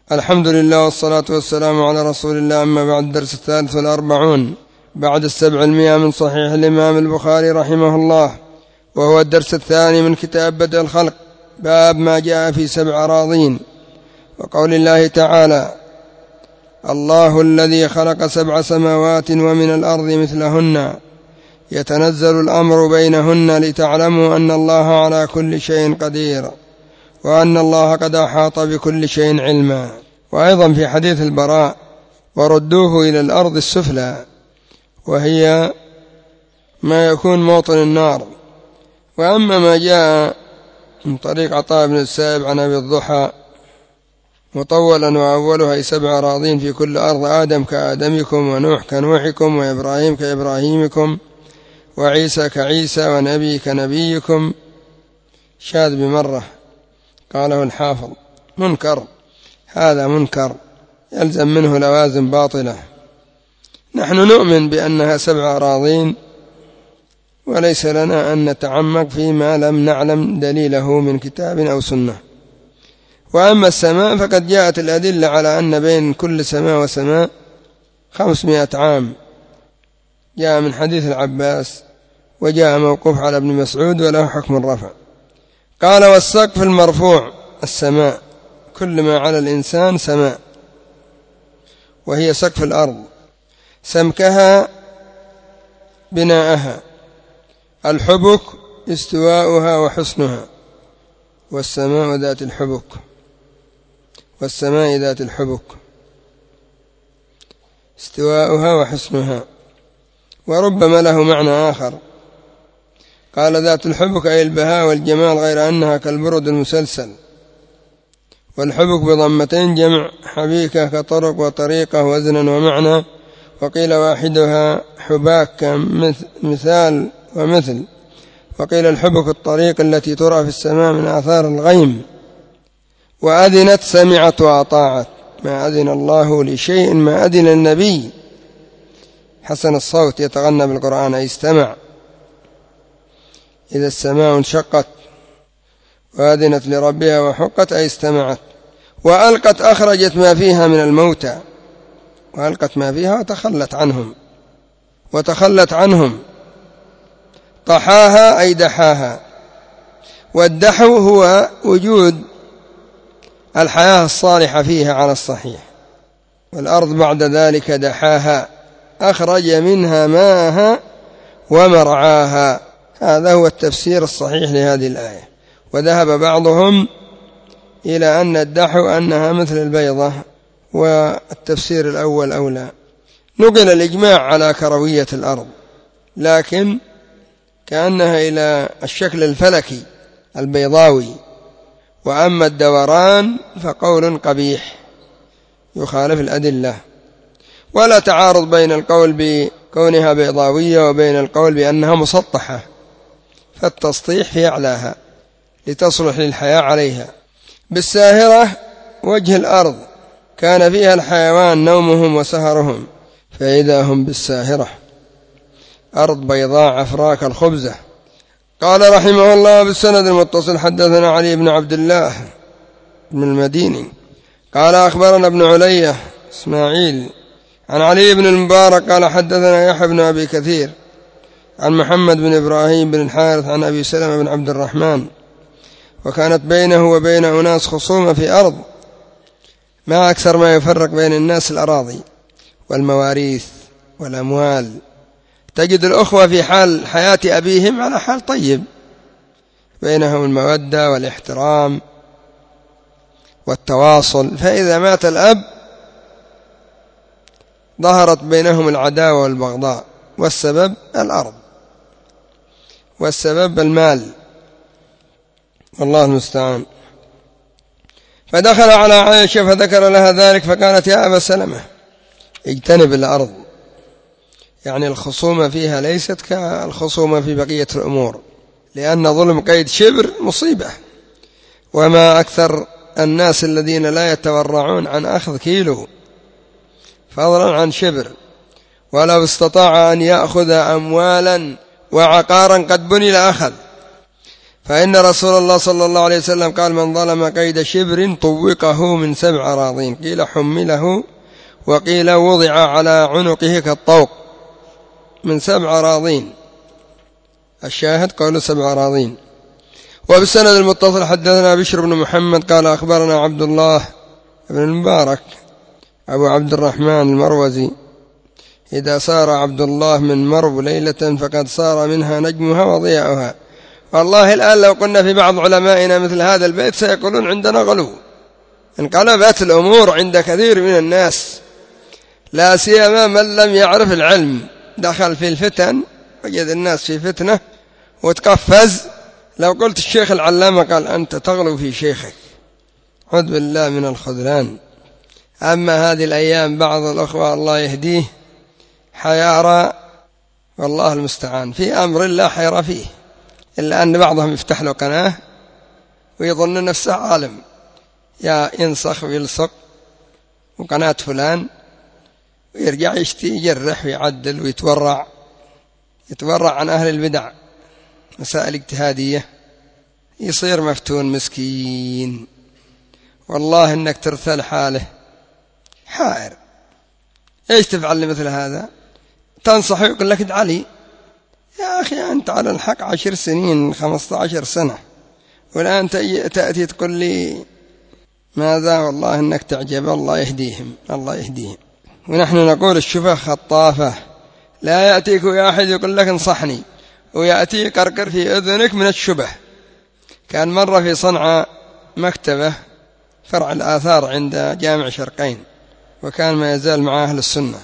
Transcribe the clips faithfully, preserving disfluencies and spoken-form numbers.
الحمد لله والصلاة والسلام على رسول الله. أما بعد، الدرس الثالث والأربعون بعد السبع المئة من صحيح الإمام البخاري رحمه الله، وهو الدرس الثاني من كتاب بدء الخلق، باب ما جاء في سبع أراضين، وقول الله تعالى: الله الذي خلق سبع سماوات ومن الأرض مثلهن يتنزل الأمر بينهن لتعلموا أن الله على كل شيء قدير وأن الله قد أحاط بكل شيء علما. وأيضا في حديث البراء: وردوه إلى الأرض السفلى، وهي ما يكون موطن النار. وأما ما جاء من طريق عطاء بن السائب عن أبي الضحى مطولا: وأولها سبع أراضين في كل أرض، آدم كآدمكم، ونوح كنوحكم، وإبراهيم كإبراهيمكم، وعيسى كعيسى، ونبي كنبيكم، شاذ بمرة. قاله الحافظ: منكر، هذا منكر يلزم منه لوازم باطلة. نحن نؤمن بأنها سبع أراضين، وليس لنا أن نتعمق فيما لم نعلم دليله من كتاب أو سنة. وأما السماء فقد جاءت الأدلة على أن بين كل سماء وسماء خمسمائة عام، جاء من حديث العباس، وجاء موقوف على ابن مسعود وله حكم الرفع. قال: والسقف المرفوع السماء، كل ما على الإنسان سماء، وهي سقف الأرض، سمكها بناءها، الحبك استواؤها وحسنها، والسماء ذات الحبك، والسماء ذات الحبك استواؤها وحسنها. وربما له معنى آخر، قال: ذات الحبك أي البهاء والجمال، غير أنها كالبرد المسلسل. والحبك بضمتين جمع حبيكة، كطرق وطريقة وزنا ومعنى. وقيل واحدها حباك مثال ومثل. وقيل الحبك الطريق التي ترى في السماء من آثار الغيم. وأذنت سمعت وأطاعت، ما أذن الله لشيء ما أذن النبي حسن الصوت يتغنى بالقرآن، أي استمع. إذا السماء انشقت وأذنت لربها وحقت، أي استمعت. وألقت أخرجت ما فيها من الموتى، وألقت ما فيها وتخلت عنهم وتخلت عنهم. طحاها أي دحاها. والدحو هو وجود الحياة الصالحة فيها على الصحيح. والأرض بعد ذلك دحاها، أخرج منها ماءها ومرعاها. هذا هو التفسير الصحيح لهذه الآية. وذهب بعضهم إلى أن الدحو أنها مثل البيضة، والتفسير الأول أولى. نقل الإجماع على كروية الأرض، لكن كأنها إلى الشكل الفلكي البيضاوي. وأما الدوران فقول قبيح يخالف الأدلة. ولا تعارض بين القول بكونها بيضاوية وبين القول بأنها مسطحة، فالتسطيح في أعلاها لتصلح للحياة عليها. بالساهرة وجه الأرض، كان فيها الحيوان نومهم وسهرهم، فإذا هم بالساهرة، أرض بيضاء عفراء الخبزة. قال رحمه الله: بالسند المتصل حدثنا علي بن عبد الله بن المديني قال: أخبرنا ابن علية إسماعيل عن علي بن المبارك قال: حدثنا يحيى بن أبي كثير عن محمد بن إبراهيم بن الحارث عن أبي سلمة بن عبد الرحمن. وكانت بينه وبين أناس خصومة في أرض، ما أكثر ما يفرق بين الناس الأراضي والمواريث والأموال. تجد الأخوة في حال حياة أبيهم على حال طيب، بينهم المودة والاحترام والتواصل، فإذا مات الأب ظهرت بينهم العداوة والبغضاء، والسبب الأرض، والسبب المال، والله المستعان. فدخل على عائشة فذكر لها ذلك، فقالت: يا أبا سلمة، اجتنب الأرض، يعني الخصومة فيها ليست كالخصومة في بقية الأمور، لأن ظلم قيد شبر مصيبة. وما أكثر الناس الذين لا يتورعون عن أخذ كيلو، فضلا عن شبر. ولو استطاع أن يأخذ أموالا وعقارا قد بني لأخذ. فإن رسول الله صلى الله عليه وسلم قال: من ظلم قيد شبر طوقه من سبع أراضين، قيل حمله وقيل وضع على عنقه كالطوق من سبع أراضين، الشاهد قوله سبع أراضين. وبالسند المتصل حدثنا بشر بن محمد قال أخبرنا عبد الله بن المبارك أبو عبد الرحمن المروزي: إذا صار عبد الله من مرو ليلة فقد صار منها نجمها وضياؤها. والله الآن لو قلنا في بعض علمائنا مثل هذا البيت سيقولون عندنا غلو. انقلبت الأمور عند كثير من الناس، لا سيما من لم يعرف العلم، دخل في الفتن، وجد الناس في فتنة وتقفز. لو قلت الشيخ العلامة قال: أنت تغلو في شيخك، عذ بالله من الخذلان. أما هذه الأيام بعض الأخوة الله يهديه حيارى، والله المستعان، في أمر لا حيرى فيه، إلا أن بعضهم يفتح له قناة ويظن نفسه عالم، يا ينسخ ويلصق وقناة فلان، ويرجع يشتي يجرح ويعدل ويتورع يتورع عن أهل البدع مسائل اجتهادية، يصير مفتون مسكين. والله إنك ترثل حاله حائر. إيش تفعل لمثل هذا؟ تنصح ويقول لك ادع لي. يا أخي أنت على الحق عشر سنين خمسة عشر سنة، والآن تأتي تقول لي ماذا؟ والله إنك تعجب. الله يهديهم الله يهديهم. ونحن نقول الشبه خطافة، لا يأتيك يا أحد يقول لك انصحني ويأتي قرقر في أذنك من الشبه. كان مرة في صنعاء مكتبة فرع الآثار عند جامع شرقين، وكان ما يزال مع أهل السنة،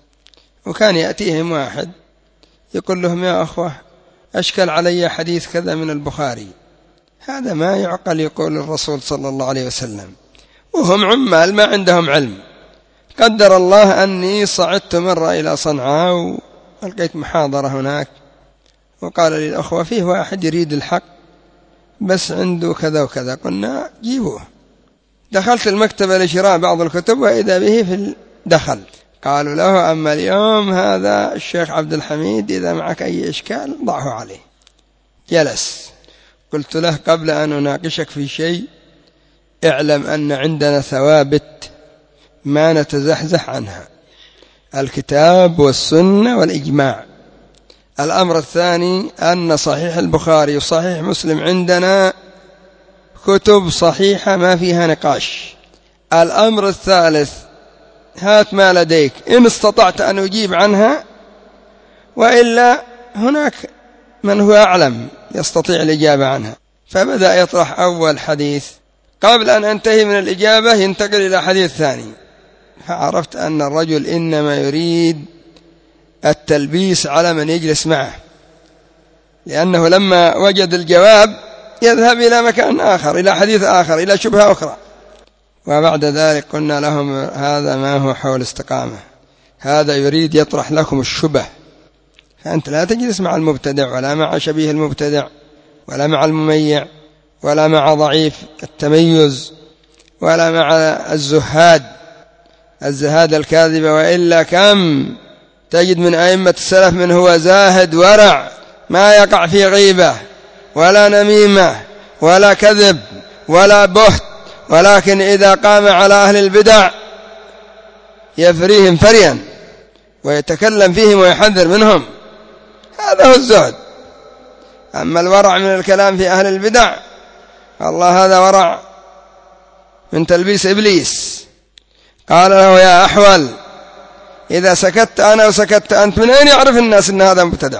وكان يأتيهم واحد يقول لهم: يا أخوة أشكل علي حديث كذا من البخاري، هذا ما يعقل يقول الرسول صلى الله عليه وسلم، وهم عمال ما عندهم علم. قدر الله أني صعدت مرة إلى صنعاء وألقيت محاضرة هناك، وقال لي الأخوة: فيه واحد يريد الحق بس عنده كذا وكذا. قلنا: جيبوه. دخلت المكتبة لشراء بعض الكتب وإذا به في الدخل. قالوا له: أما اليوم هذا الشيخ عبد الحميد، إذا معك أي إشكال ضعه عليه. جلس. قلت له: قبل أن أناقشك في شيء اعلم أن عندنا ثوابت ما نتزحزح عنها، الكتاب والسنة والإجماع. الأمر الثاني أن صحيح البخاري وصحيح مسلم عندنا كتب صحيحة ما فيها نقاش. الأمر الثالث هات ما لديك إن استطعت أن أجيب عنها، وإلا هناك من هو أعلم يستطيع الإجابة عنها. فبدأ يطرح أول حديث، قبل أن أنتهي من الإجابة ينتقل إلى حديث ثاني، فعرفت أن الرجل إنما يريد التلبيس على من يجلس معه، لأنه لما وجد الجواب يذهب إلى مكان آخر، إلى حديث آخر، إلى شبهة أخرى. وبعد ذلك قلنا لهم: هذا ما هو حول استقامة، هذا يريد يطرح لكم الشبه، فأنت لا تجلس مع المبتدع ولا مع شبيه المبتدع ولا مع المميع ولا مع ضعيف التميز ولا مع الزهاد الزهاد الكاذبة. وإلا كم تجد من أئمة السلف من هو زاهد ورع، ما يقع في غيبة ولا نميمة ولا كذب ولا بهت، ولكن إذا قام على أهل البدع يفريهم فريا ويتكلم فيهم ويحذر منهم. هذا هو الزهد. أما الورع من الكلام في أهل البدع، الله هذا ورع من تلبيس إبليس. قال له: يا أحول، إذا سكت أنا وسكت أنت، من أين يعرف الناس أن هذا مبتدع؟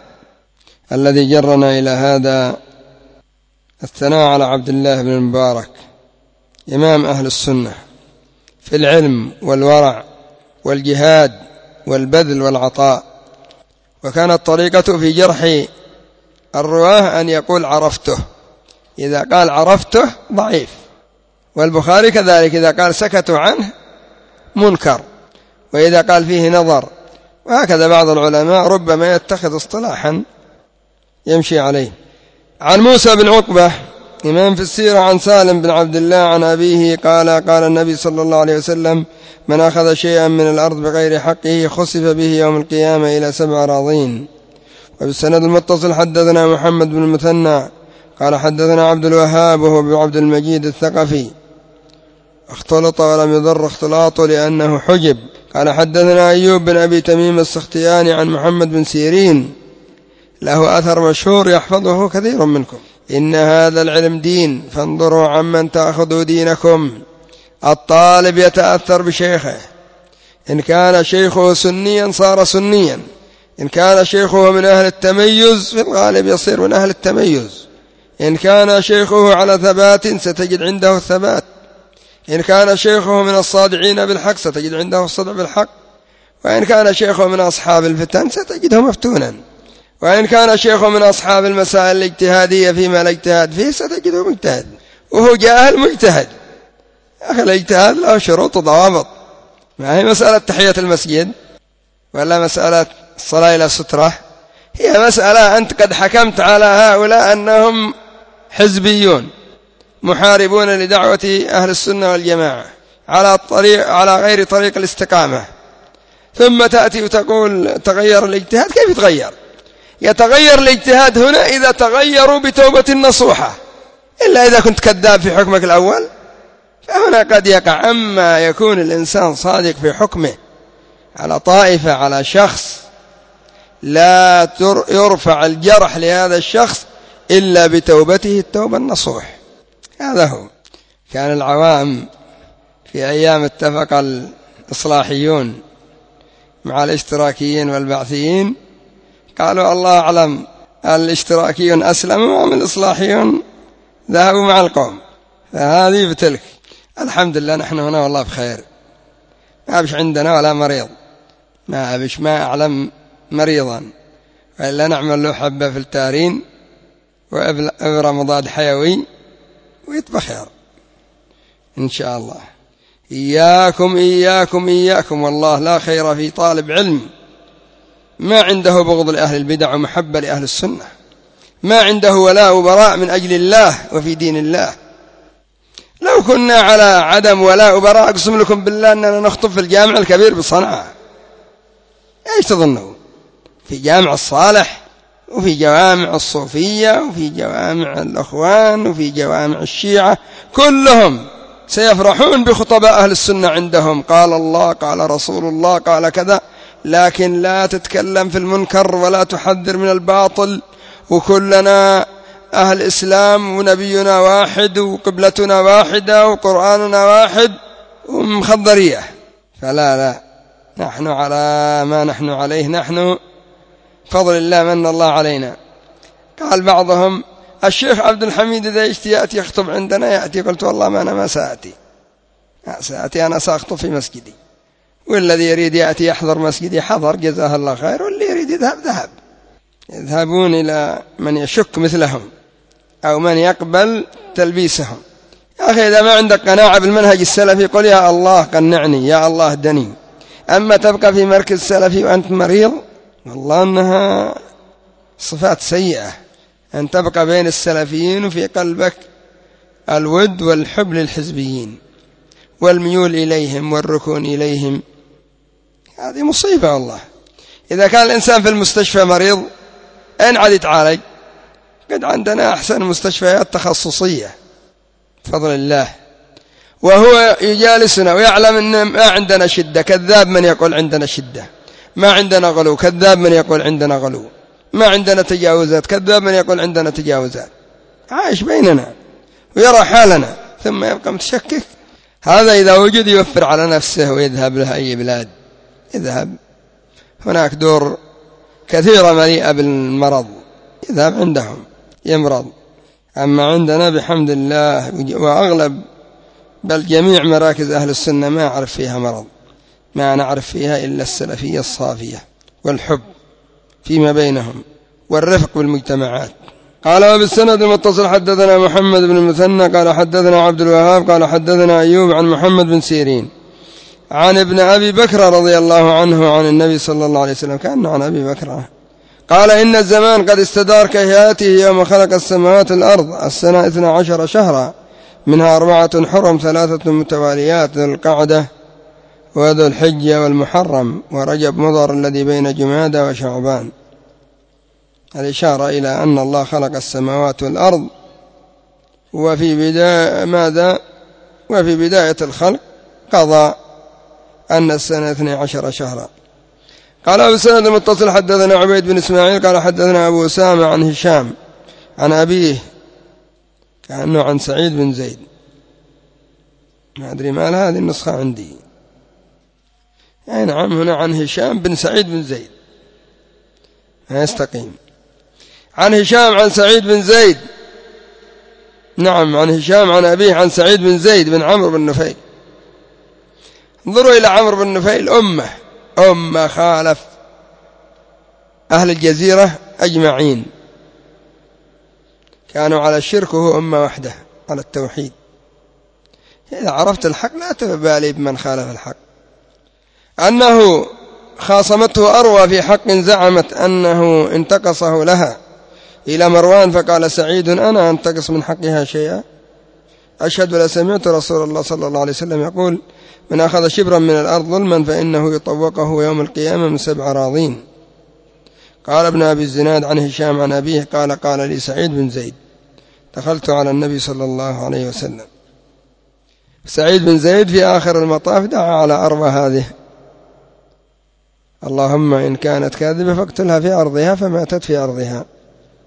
الذي جرنا إلى هذا الثناء على عبد الله بن المبارك إمام أهل السنة في العلم والورع والجهاد والبذل والعطاء. وكانت طريقته في جرح الرواه أن يقول: عرفته. إذا قال عرفته ضعيف. والبخاري كذلك، إذا قال سكتوا عنه منكر، وإذا قال فيه نظر. وهكذا بعض العلماء ربما يتخذ اصطلاحا يمشي عليه. عن موسى بن عقبة إمام في السيرة عن سالم بن عبد الله عن أبيه قال: قال النبي صلى الله عليه وسلم: من أخذ شيئا من الأرض بغير حقه خسف به يوم القيامة إلى سبع أراضين. وبالسند المتصل حدثنا محمد بن المثنى قال حدثنا عبد الوهاب وهو ابن عبد المجيد الثقفي اختلط ولم يضر اختلاطه لأنه حجب. قال حدثنا أيوب بن أبي تميم السختياني عن محمد بن سيرين له أثر مشهور يحفظه كثير منكم: إن هذا العلم دين فانظروا عمن تأخذوا دينكم. الطالب يتأثر بشيخه، إن كان شيخه سنيا صار سنيا، إن كان شيخه من أهل التميز في الغالب يصير من أهل التميز، إن كان شيخه على ثبات ستجد عنده الثبات، إن كان شيخه من الصادعين بالحق ستجد عنده الصدع بالحق، وإن كان شيخه من أصحاب الفتن ستجده مفتونا، وإن كان شيخه من أصحاب المسائل الاجتهادية فيما لا اجتهاد فيه ستجده مجتهد، وهو جاهل مجتهد. أخي الاجتهاد له شروط وضوابط، ما هي مسألة تحية المسجد ولا مسألة الصلاة إلى سترة، هي مسألة أنت قد حكمت على هؤلاء أنهم حزبيون محاربون لدعوة أهل السنة والجماعة على الطريق على غير طريق الاستقامة، ثم تأتي وتقول تغير الاجتهاد. كيف يتغير؟ يتغير الاجتهاد هنا إذا تغيروا بتوبة نصوحة، إلا إذا كنت كذاب في حكمك الأول فهنا قد يقع. أما يكون الإنسان صادق في حكمه على طائفة على شخص لا يرفع الجرح لهذا الشخص إلا بتوبته التوبة النصوح. هذا هو. كان العوام في أيام اتفق الإصلاحيون مع الاشتراكيين والبعثيين، قالوا الله أعلم الاشتراكيون أسلموا ومن الإصلاحيون ذهبوا مع القوم، فهذه بتلك. الحمد لله نحن هنا والله بخير، ما بش عندنا ولا مريض، ما بش ما أعلم مريضا، وإلا نعمل له حبة في التارين وإبرة مضاد حيوي ويتبخر إن شاء الله. إياكم إياكم إياكم، والله لا خير في طالب علم ما عنده بغض لأهل البدع ومحبة لأهل السنة، ما عنده ولاء وبراء من أجل الله وفي دين الله. لو كنا على عدم ولاء وبراء أقسم لكم بالله أننا نخطب في الجامع الكبير بصنعاء. إيش تظنوا؟ في جامع الصالح وفي جوامع الصوفية وفي جوامع الأخوان وفي جوامع الشيعة، كلهم سيفرحون بخطباء أهل السنة عندهم، قال الله قال رسول الله قال كذا، لكن لا تتكلم في المنكر ولا تحذر من الباطل، وكلنا أهل إسلام ونبينا واحد وقبلتنا واحدة وقرآننا واحد ومخضرية. فلا لا، نحن على ما نحن عليه، نحن فضل الله من الله علينا. قال بعضهم الشيخ عبد الحميد إذا يأتي يخطب عندنا يأتي، قلت والله ما أنا ما سأتي، ما سأتي أنا سأخطب في مسجدي، والذي يريد يأتي يحضر مسجدي حضر جزاه الله خير، واللي يريد يذهب ذهب. يذهبون إلى من يشك مثلهم أو من يقبل تلبيسهم. يا أخي إذا ما عندك قناعة بالمنهج السلفي قل يا الله قنعني يا الله دني. أما تبقى في مركز سلفي وأنت مريض، والله أنها صفات سيئة، أن تبقى بين السلفيين وفي قلبك الود والحب للحزبيين والميول إليهم والركون إليهم، هذه مصيبة والله. إذا كان الإنسان في المستشفى مريض أين عاد يتعالج؟ قد عندنا أحسن مستشفيات تخصصية بفضل الله، وهو يجالسنا ويعلم أن ما عندنا شدة، كذاب من يقول عندنا شدة، ما عندنا غلو، كذاب من يقول عندنا غلو، ما عندنا تجاوزات، كذاب من يقول عندنا تجاوزات، عايش بيننا ويرى حالنا ثم يبقى متشكك. هذا إذا وجد يوفر على نفسه ويذهب له أي بلاد، يذهب هناك دور كثيرة مليئة بالمرض، يذهب عندهم يمرض. أما عندنا بحمد الله وأغلب بل جميع مراكز أهل السنة ما أعرف فيها مرض، ما نعرف فيها إلا السلفية الصافية والحب فيما بينهم والرفق بالمجتمعات. قال وبالسند المتصل حدثنا محمد بن المثنى قال حدثنا عبد الوهاب قال حدثنا أيوب عن محمد بن سيرين عن ابن أبي بكر رضي الله عنه عن النبي صلى الله عليه وسلم كأنه عن أبي بكر قال إن الزمان قد استدار كهياته يوم خلق السماوات والأرض، السنة اثنا عشر شهرا منها أربعة حرم ثلاثة متواليات، ذو القعدة وذو الحجة والمحرم ورجب مضر الذي بين جمادى وشعبان. الإشارة إلى أن الله خلق السماوات والأرض وفي بداية ماذا وفي بداية الخلق قضى أن السنة اثني عشر شهرا. قال أبو سند المتصل حدثنا عبيد بن إسماعيل قال حدثنا أبو أسامة عن هشام عن أبيه كأنه عن سعيد بن زيد، ما أدري ما هذه النسخة عندي، يعني نعم هنا عن هشام بن سعيد بن زيد ما يستقيم، عن هشام عن سعيد بن زيد، نعم عن هشام عن أبيه عن سعيد بن زيد بن عمرو بن نفيل. انظروا إلى عمرو بن نفيل، أمه أمه خالف أهل الجزيرة أجمعين، كانوا على الشرك وهو أمة وحده على التوحيد. إذا عرفت الحق لا تبالي بمن خالف الحق. أنه خاصمته أروى في حق زعمت أنه انتقصه لها إلى مروان، فقال سعيد أنا أنتقص من حقها شيئا؟ أشهد ولا سمعت رسول الله صلى الله عليه وسلم يقول من أخذ شبرا من الأرض ظلما فإنه يطوقه يوم القيامة من سبع راضين. قال ابن أبي الزناد عن هشام عن أبيه قال قال لي سعيد بن زيد دخلت على النبي صلى الله عليه وسلم. سعيد بن زيد في آخر المطاف دعا على أرض هذه، اللهم إن كانت كاذبة فاقتلها في أرضها، فماتت في أرضها.